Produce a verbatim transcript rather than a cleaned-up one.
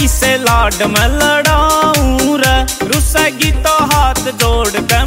से लाड में लड़ाऊं रे, रुसेगी तो हाथ जोड़ के